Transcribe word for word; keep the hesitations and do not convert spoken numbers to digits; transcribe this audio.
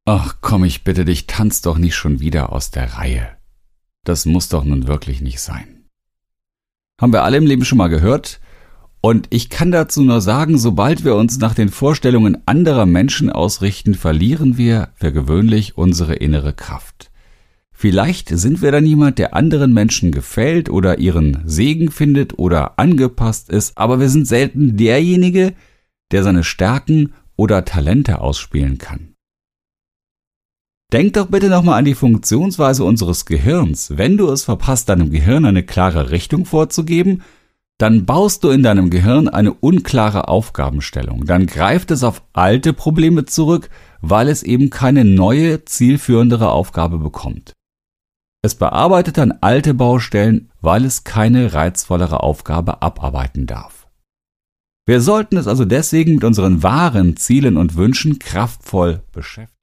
Ach komm, ich bitte dich, tanz doch nicht schon wieder aus der Reihe. Das muss doch nun wirklich nicht sein. Haben wir alle im Leben schon mal gehört? Und ich kann dazu nur sagen, sobald wir uns nach den Vorstellungen anderer Menschen ausrichten, verlieren wir für gewöhnlich unsere innere Kraft. Vielleicht sind wir dann jemand, der anderen Menschen gefällt oder ihren Segen findet oder angepasst ist, aber wir sind selten derjenige, der seine Stärken oder Talente ausspielen kann. Denk doch bitte nochmal an die Funktionsweise unseres Gehirns. Wenn du es verpasst, deinem Gehirn eine klare Richtung vorzugeben, dann baust du in deinem Gehirn eine unklare Aufgabenstellung. Dann greift es auf alte Probleme zurück, weil es eben keine neue, zielführendere Aufgabe bekommt. Es bearbeitet dann alte Baustellen, weil es keine reizvollere Aufgabe abarbeiten darf. Wir sollten es also deswegen mit unseren wahren Zielen und Wünschen kraftvoll beschäftigen.